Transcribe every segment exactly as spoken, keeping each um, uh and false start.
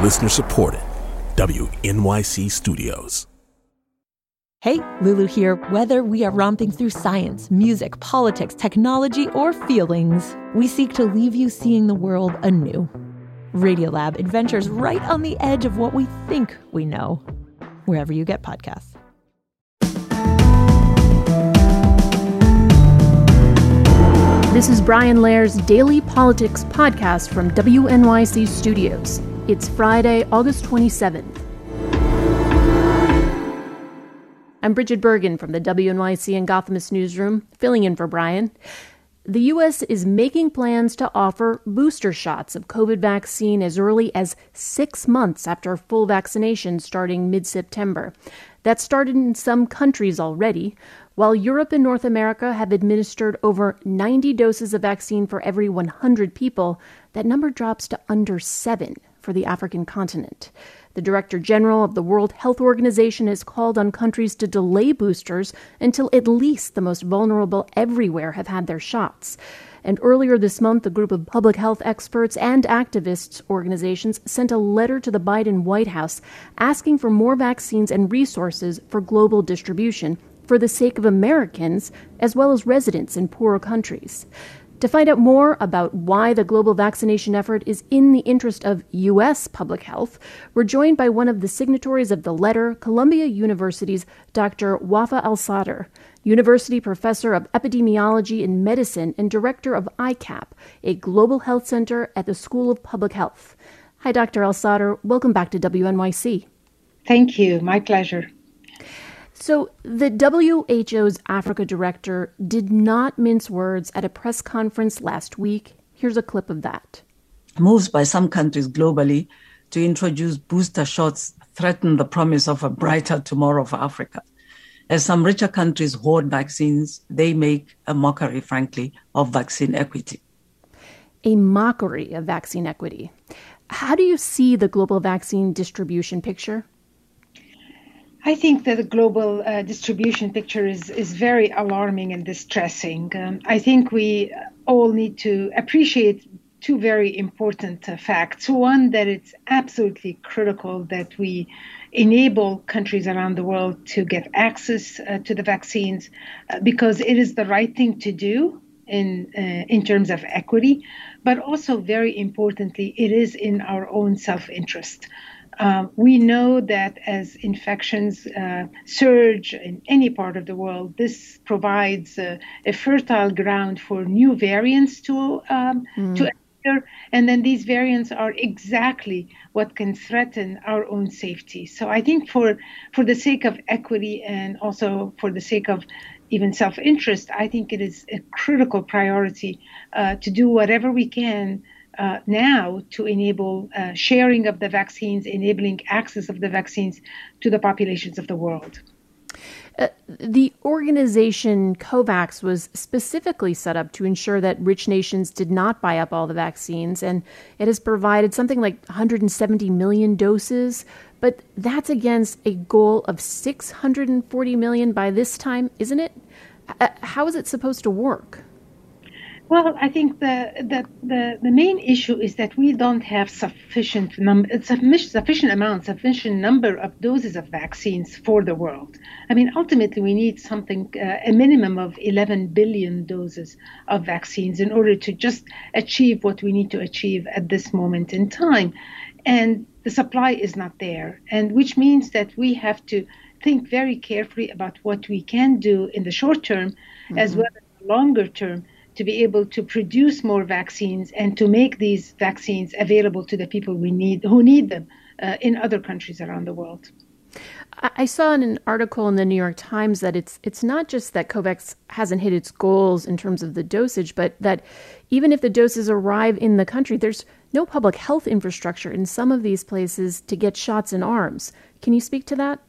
Listener supported. W N Y C Studios. Hey, Lulu here. Whether we are romping through science, music, politics, technology, or feelings, we seek to leave you seeing the world anew. Radiolab adventures right on the edge of what we think we know. Wherever you get podcasts. This is Brian Lair's Daily Politics Podcast from W N Y C Studios. It's Friday, August twenty-seventh. I'm Bridget Bergen from the W N Y C and Gothamist newsroom, filling in for Brian. The U S is making plans to offer booster shots of COVID vaccine as early as six months after full vaccination starting mid-September. That started in some countries already. While Europe and North America have administered over ninety doses of vaccine for every one hundred people, that number drops to under seven for the African continent. The Director General of the World Health Organization has called on countries to delay boosters until at least the most vulnerable everywhere have had their shots. And earlier this month, a group of public health experts and activists organizations sent a letter to the Biden White House asking for more vaccines and resources for global distribution for the sake of Americans as well as residents in poorer countries. To find out more about why the global vaccination effort is in the interest of U S public health, we're joined by one of the signatories of the letter, Columbia University's Doctor Wafa Al-Sadr, University Professor of Epidemiology and Medicine and Director of I CAP, a global health center at the School of Public Health. Hi, Doctor Al-Sadr. Welcome back to W N Y C. Thank you. My pleasure. So the W H O's Africa director did not mince words at a press conference last week. Here's a clip of that. Moves by some countries globally to introduce booster shots threaten the promise of a brighter tomorrow for Africa. As some richer countries hoard vaccines, they make a mockery, frankly, of vaccine equity. A mockery of vaccine equity. How do you see the global vaccine distribution picture? I think that the global uh, distribution picture is, is very alarming and distressing. Um, I think we all need to appreciate two very important uh, facts. One, that it's absolutely critical that we enable countries around the world to get access uh, to the vaccines uh, because it is the right thing to do in uh, in terms of equity, but also very importantly, it is in our own self-interest. Uh, we know that as infections uh, surge in any part of the world, this provides uh, a fertile ground for new variants to um, mm. to enter, and then these variants are exactly what can threaten our own safety. So I think for for the sake of equity and also for the sake of even self-interest, I think it is a critical priority uh, to do whatever we can Uh, now to enable uh, sharing of the vaccines, enabling access of the vaccines to the populations of the world. Uh, the organization COVAX was specifically set up to ensure that rich nations did not buy up all the vaccines, and it has provided something like one hundred seventy million doses, but that's against a goal of six hundred forty million by this time, isn't it? Uh, how is it supposed to work? Well, I think the, the the the main issue is that we don't have sufficient number, sufficient amount, sufficient number of doses of vaccines for the world. I mean, ultimately, we need something, uh, a minimum of eleven billion doses of vaccines in order to just achieve what we need to achieve at this moment in time. And the supply is not there, and which means that we have to think very carefully about what we can do in the short term, mm-hmm. as well as the longer term, to be able to produce more vaccines and to make these vaccines available to the people we need, who need them uh, in other countries around the world. I saw in an article in the New York Times that it's it's not just that COVAX hasn't hit its goals in terms of the dosage, but that even if the doses arrive in the country, there's no public health infrastructure in some of these places to get shots in arms. Can you speak to that?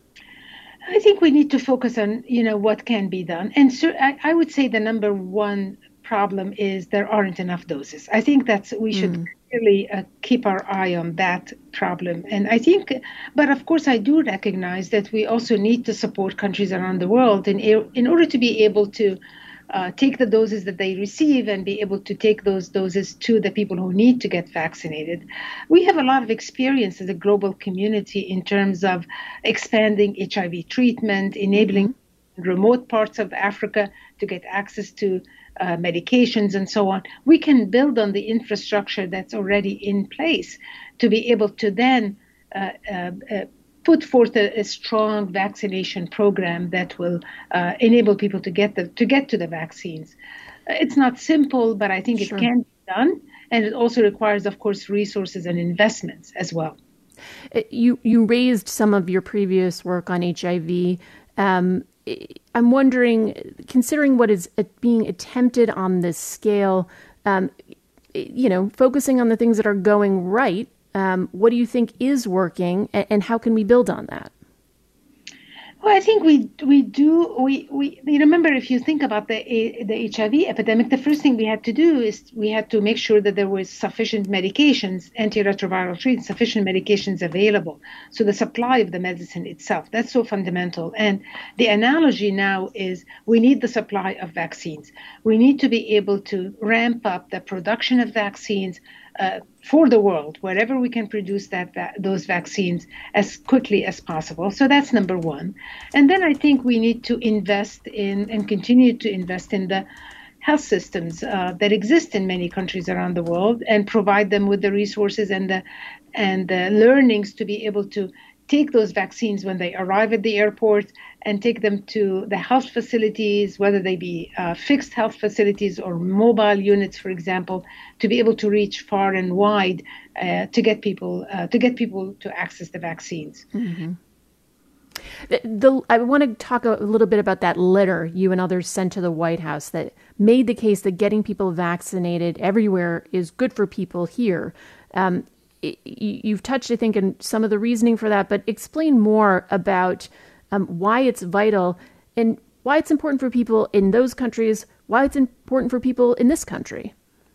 I think we need to focus on, you know, what can be done. And so I, I would say the number one problem is there aren't enough doses. I think that's we should mm. really uh, keep our eye on that problem. And I think, but of course, I do recognize that we also need to support countries around the world in in order to be able to uh, take the doses that they receive and be able to take those doses to the people who need to get vaccinated. We have a lot of experience as a global community in terms of expanding H I V treatment, enabling mm-hmm. remote parts of Africa to get access to uh, medications and so on. We can build on the infrastructure that's already in place to be able to then uh, uh, uh, put forth a, a strong vaccination program that will uh, enable people to get the to get to the vaccines. Uh, it's not simple, but I think sure. it can be done, and it also requires, of course, resources and investments as well. You you raised some of your previous work on H I V. Um, I'm wondering, considering what is being attempted on this scale, um, you know, focusing on the things that are going right. Um, what do you think is working, and, and how can we build on that? Well, I think we we do we we you remember, if you think about the the H I V epidemic, the first thing we had to do is we had to make sure that there was sufficient medications, antiretroviral treatment, sufficient medications available. So the supply of the medicine itself, that's so fundamental. And the analogy now is we need the supply of vaccines. We need to be able to ramp up the production of vaccines Uh, for the world, wherever we can produce that, that those vaccines as quickly as possible. So that's number one. And then I think we need to invest in and continue to invest in the health systems uh, that exist in many countries around the world, and provide them with the resources and the and the learnings to be able to take those vaccines when they arrive at the airport and take them to the health facilities, whether they be uh, fixed health facilities or mobile units, for example, to be able to reach far and wide uh, to get people uh, to get people to access the vaccines. Mm-hmm. The, the, I want to talk a little bit about that letter you and others sent to the White House that made the case that getting people vaccinated everywhere is good for people here. Um, You've touched, I think, on some of the reasoning for that, but explain more about um, why it's vital and why it's important for people in those countries, why it's important for people in this country.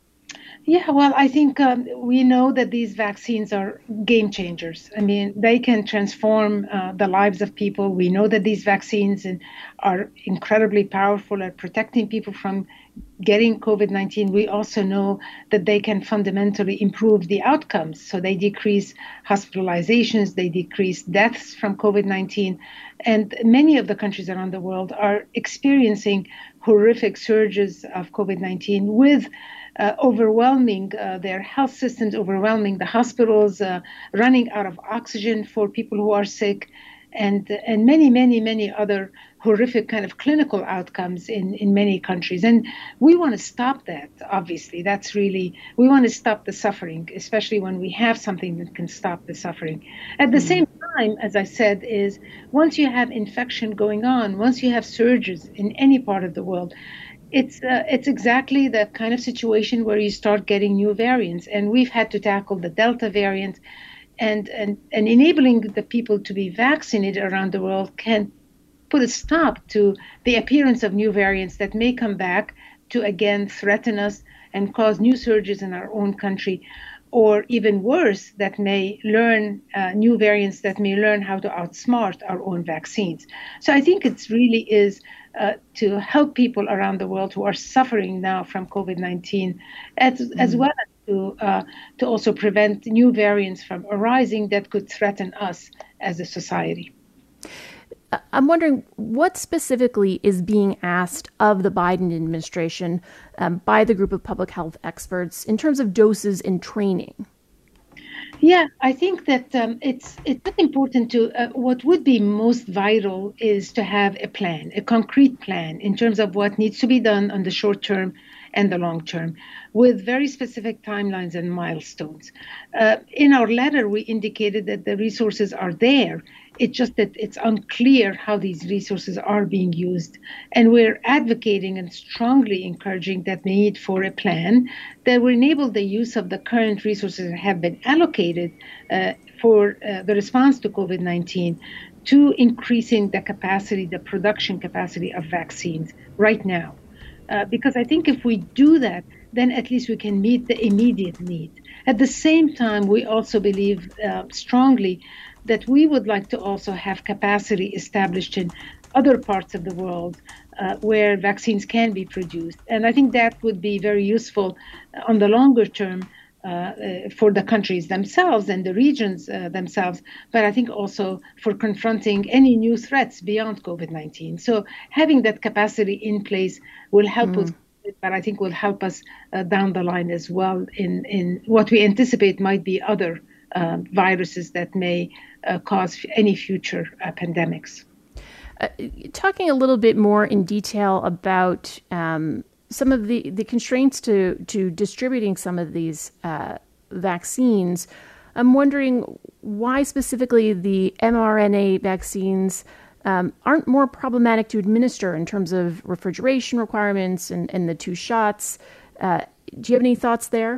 Yeah, well, I think um, we know that these vaccines are game changers. I mean, they can transform uh, the lives of people. We know that these vaccines are incredibly powerful at protecting people from getting COVID nineteen. We also know that they can fundamentally improve the outcomes. So they decrease hospitalizations, they decrease deaths from COVID nineteen. And many of the countries around the world are experiencing horrific surges of COVID nineteen with Uh, overwhelming uh, their health systems, overwhelming the hospitals, uh, running out of oxygen for people who are sick, and and many, many, many other horrific kind of clinical outcomes in, in many countries. And we want to stop that, obviously. That's really, we want to stop the suffering, especially when we have something that can stop the suffering. At the mm-hmm. same time, as I said, is once you have infection going on, once you have surges in any part of the world, It's uh, it's exactly the kind of situation where you start getting new variants, and we've had to tackle the Delta variant, and and, and enabling the people to be vaccinated around the world can put a stop to the appearance of new variants that may come back to again threaten us and cause new surges in our own country, or even worse, that may learn uh, new variants that may learn how to outsmart our own vaccines. So I think it really is uh, to help people around the world who are suffering now from COVID nineteen, as, mm-hmm. as well as to, uh, to also prevent new variants from arising that could threaten us as a society. I'm wondering what specifically is being asked of the Biden administration um, by the group of public health experts in terms of doses and training. Yeah, I think that um, it's it's important to, uh, what would be most vital is to have a plan, a concrete plan in terms of what needs to be done on the short term and the long term, with very specific timelines and milestones. Uh, in our letter, we indicated that the resources are there. It's just that it's unclear how these resources are being used. And we're advocating and strongly encouraging that need for a plan that will enable the use of the current resources that have been allocated uh, for uh, the response to COVID nineteen to increasing the capacity, the production capacity of vaccines right now. Uh, because I think if we do that, then at least we can meet the immediate need. At the same time, we also believe uh, strongly that we would like to also have capacity established in other parts of the world uh, where vaccines can be produced. And I think that would be very useful on the longer term uh, uh, for the countries themselves and the regions uh, themselves, but I think also for confronting any new threats beyond COVID nineteen. So having that capacity in place will help mm. us, but I think will help us uh, down the line as well in, in what we anticipate might be other uh, viruses that may uh, cause f- any future uh, pandemics. Uh, talking a little bit more in detail about um, some of the, the constraints to, to distributing some of these uh, vaccines, I'm wondering why specifically the mRNA vaccines um, aren't more problematic to administer in terms of refrigeration requirements and, and the two shots. Uh, do you have any thoughts there?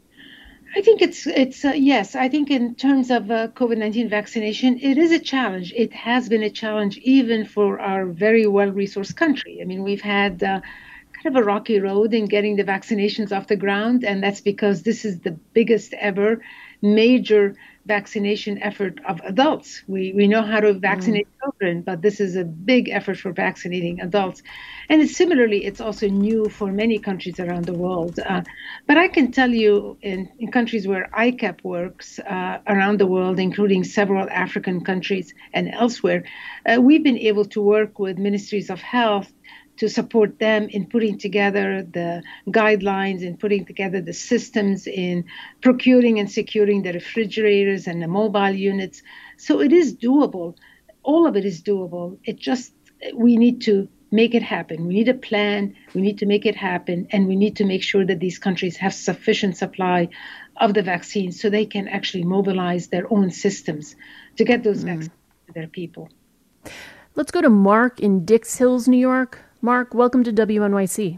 I think it's, it's uh, yes, I think in terms of uh, COVID nineteen vaccination, it is a challenge. It has been a challenge even for our very well-resourced country. I mean, we've had uh, kind of a rocky road in getting the vaccinations off the ground, and that's because this is the biggest ever major vaccination effort of adults. We we know how to vaccinate mm. children, but this is a big effort for vaccinating adults. And it's, similarly, it's also new for many countries around the world. Uh, but I can tell you in, in countries where I C A P works uh, around the world, including several African countries and elsewhere, uh, we've been able to work with ministries of health to support them in putting together the guidelines, in putting together the systems, in procuring and securing the refrigerators and the mobile units. So it is doable. All of it is doable. It just, we need to make it happen. We need a plan. We need to make it happen. And we need to make sure that these countries have sufficient supply of the vaccines so they can actually mobilize their own systems to get those mm. vaccines to their people. Let's go to Mark in Dix Hills, New York. Mark, welcome to W N Y C.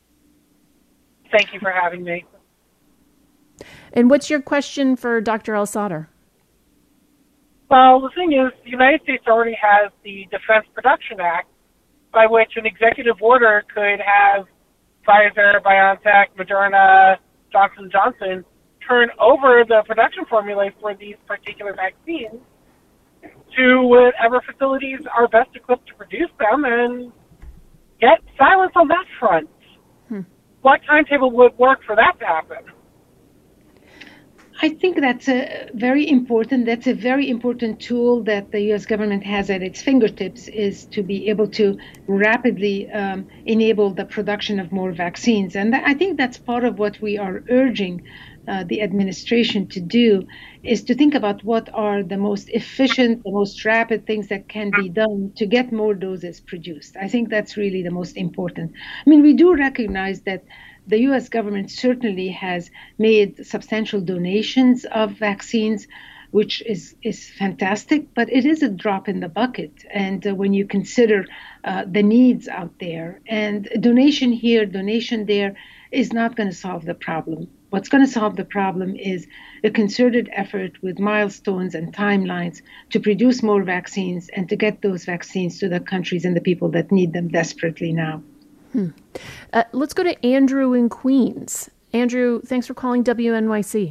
Thank you for having me. And what's your question for Doctor El-Sadr? Well, the thing is, the United States already has the Defense Production Act, by which an executive order could have Pfizer, BioNTech, Moderna, Johnson and Johnson turn over the production formula for these particular vaccines to whatever facilities are best equipped to produce them and get silence on that front. Hmm. What timetable would work for that to happen? I think that's a very important, that's a very important tool that the U S government has at its fingertips, is to be able to rapidly um, enable the production of more vaccines. And th- I think that's part of what we are urging uh, the administration to do, is to think about what are the most efficient, the most rapid things that can be done to get more doses produced. I think that's really the most important. I mean, we do recognize that the U S government certainly has made substantial donations of vaccines, which is, is fantastic, but it is a drop in the bucket. And uh, when you consider uh, the needs out there, and donation here, donation there is not going to solve the problem. What's going to solve the problem is a concerted effort with milestones and timelines to produce more vaccines and to get those vaccines to the countries and the people that need them desperately now. Hmm. Uh, let's go to Andrew in Queens. Andrew, thanks for calling W N Y C.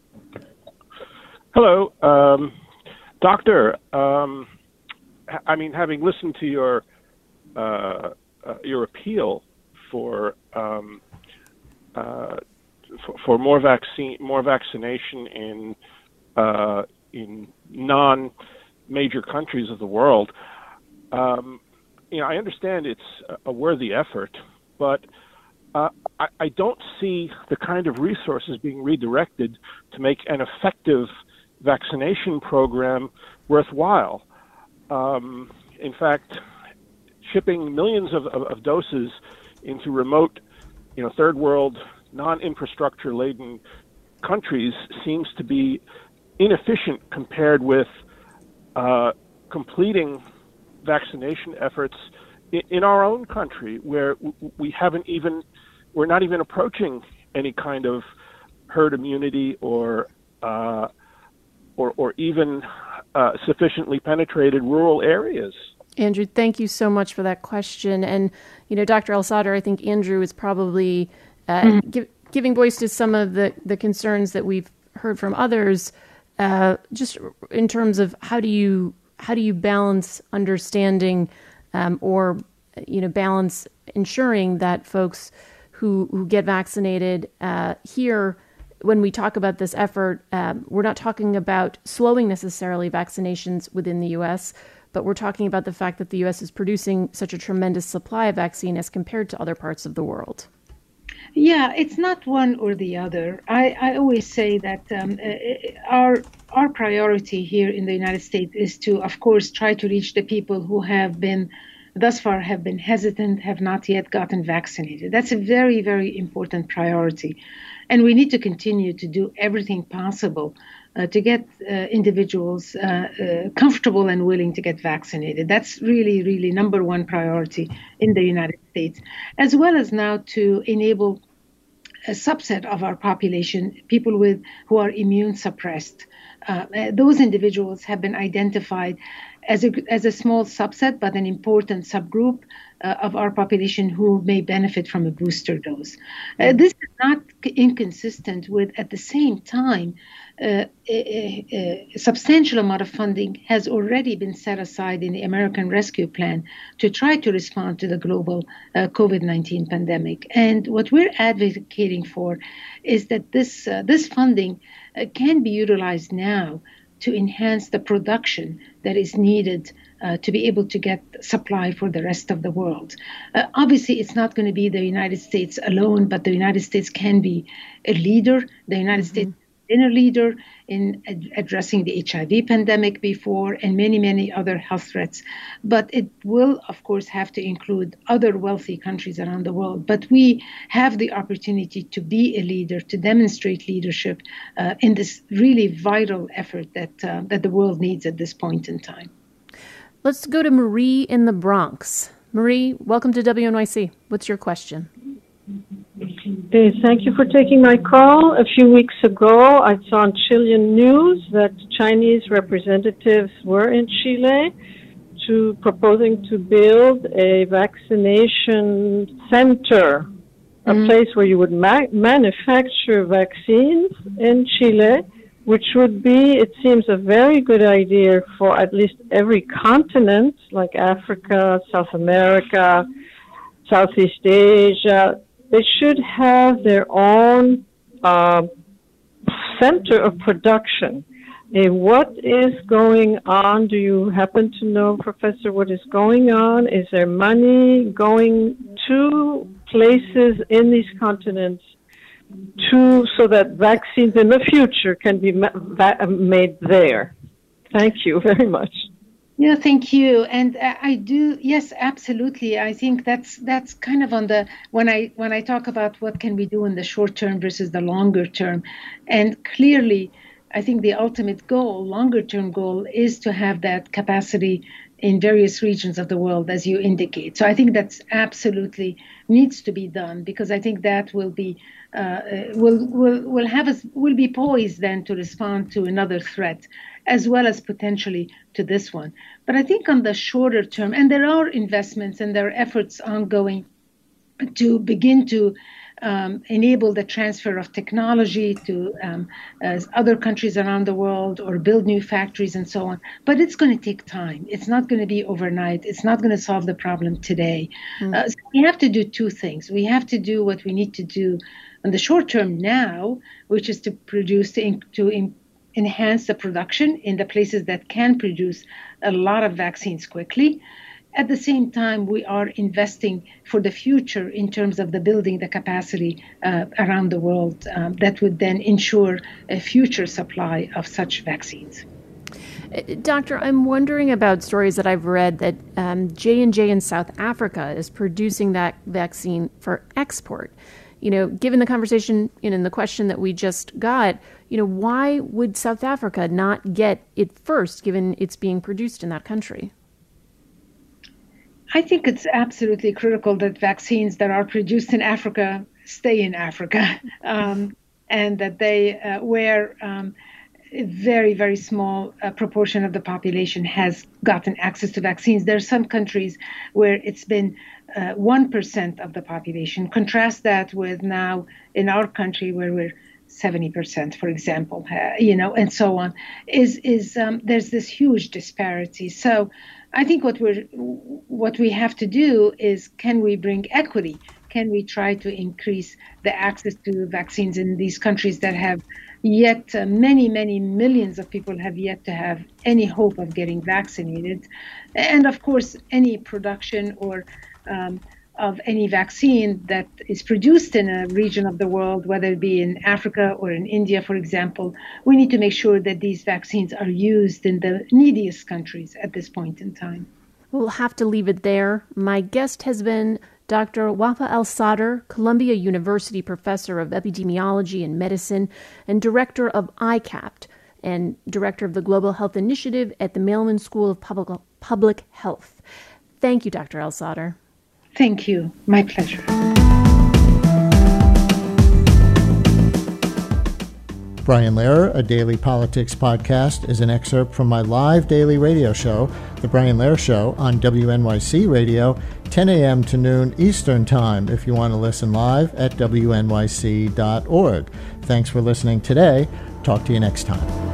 Hello. Um, doctor, um, I mean, having listened to your uh, uh, your appeal for, um, uh, for for more vaccine, more vaccination in uh, in non-major countries of the world, um, you know, I understand it's a worthy effort, but uh, I, I don't see the kind of resources being redirected to make an effective vaccination program worthwhile. Um, in fact, shipping millions of, of, of doses into remote, you know, third world, non-infrastructure laden countries seems to be inefficient compared with uh, completing vaccination efforts in, in our own country, where we haven't even, we're not even approaching any kind of herd immunity or uh, or, or even uh, sufficiently penetrated rural areas. Andrew, thank you so much for that question. And, you know, Doctor El-Sadr, I think Andrew is probably uh, mm-hmm. give, giving voice to some of the, the concerns that we've heard from others, uh, just in terms of how do you how do you balance understanding um, or you know, balance ensuring that folks who, who get vaccinated uh, here, when we talk about this effort, um, we're not talking about slowing necessarily vaccinations within the U S, but we're talking about the fact that the U S is producing such a tremendous supply of vaccine as compared to other parts of the world. Yeah, it's not one or the other. I, I always say that um, our our priority here in the United States is to, of course, try to reach the people who have been, thus far, have been hesitant, have not yet gotten vaccinated. That's a very, very important priority. And we need to continue to do everything possible uh, to get uh, individuals uh, uh, comfortable and willing to get vaccinated. That's really, really number one priority in the United States, as well as now to enable a subset of our population, people with who are immune suppressed. Uh, those individuals have been identified as a, as a small subset, but an important subgroup uh, of our population who may benefit from a booster dose. Uh, this is not inconsistent with, at the same time, uh, a, a, a substantial amount of funding has already been set aside in the American Rescue Plan to try to respond to the global uh, COVID nineteen pandemic. And what we're advocating for is that this, uh, this funding uh, can be utilized now to enhance the production that is needed uh, to be able to get supply for the rest of the world. Uh, obviously, it's not going to be the United States alone, but the United States can be a leader. The United mm-hmm. States has been a leader in ad- addressing the H I V pandemic before and many, many other health threats. But it will, of course, have to include other wealthy countries around the world. But we have the opportunity to be a leader, to demonstrate leadership uh, in this really vital effort that uh, that the world needs at this point in time. Let's go to Marie in the Bronx. Marie, welcome to W N Y C. What's your question? Okay, thank you for taking my call. A few weeks ago, I saw on Chilean news that Chinese representatives were in Chile to proposing to build a vaccination center, a mm-hmm. place where you would ma- manufacture vaccines in Chile, which would be, it seems, a very good idea for at least every continent, like Africa, South America, Southeast Asia. They should have their own uh, center of production. Uh, what is going on? Do you happen to know, Professor, what is going on? Is there money going to places in these continents to so that vaccines in the future can be ma- va- made there? Thank you very much. Yeah, thank you. And I do, yes, absolutely. I think that's that's kind of on the when I when I talk about what can we do in the short term versus the longer term, and clearly, I think the ultimate goal, longer term goal, is to have that capacity in various regions of the world, as you indicate. So I think that's absolutely needs to be done, because I think that will be uh, will will will have us will be poised then to respond to another threat, as well as potentially to this one. But I think on the shorter term, and there are investments and there are efforts ongoing to begin to um, enable the transfer of technology to um, uh, other countries around the world, or build new factories and so on. But it's going to take time. It's not going to be overnight. It's not going to solve the problem today. Mm. Uh, so we have to do two things. We have to do what we need to do in the short term now, which is to produce, to, to in, enhance the production in the places that can produce a lot of vaccines quickly. At the same time, we are investing for the future in terms of the building the capacity uh, around the world um, that would then ensure a future supply of such vaccines. Doctor, I'm wondering about stories that I've read that um, J and J in South Africa is producing that vaccine for export. You know, given the conversation and in the question that we just got, you know, why would South Africa not get it first, given it's being produced in that country? I think it's absolutely critical that vaccines that are produced in Africa stay in Africa, um, and that they, uh, where um, a very, very small uh, proportion of the population has gotten access to vaccines. There are some countries where it's been uh, one percent of the population. Contrast that with now in our country where we're seventy percent, for example, uh, you know, and so on, is, is um, there's this huge disparity. So I think what we're what we have to do is, can we bring equity? Can we try to increase the access to vaccines in these countries that have yet uh, many, many millions of people have yet to have any hope of getting vaccinated? And of course, any production or um, of any vaccine that is produced in a region of the world, whether it be in Africa or in India, for example, we need to make sure that these vaccines are used in the neediest countries at this point in time. We'll have to leave it there. My guest has been Doctor Wafa El-Sadr, Columbia University Professor of Epidemiology and Medicine and Director of I CAPT and Director of the Global Health Initiative at the Mailman School of Public, Public Health. Thank you, Doctor El-Sadr. Thank you. My pleasure. Brian Lehrer, a daily politics podcast, is an excerpt from my live daily radio show, The Brian Lehrer Show, on W N Y C Radio, ten a.m. to noon Eastern Time, if you want to listen live at W N Y C dot org. Thanks for listening today. Talk to you next time.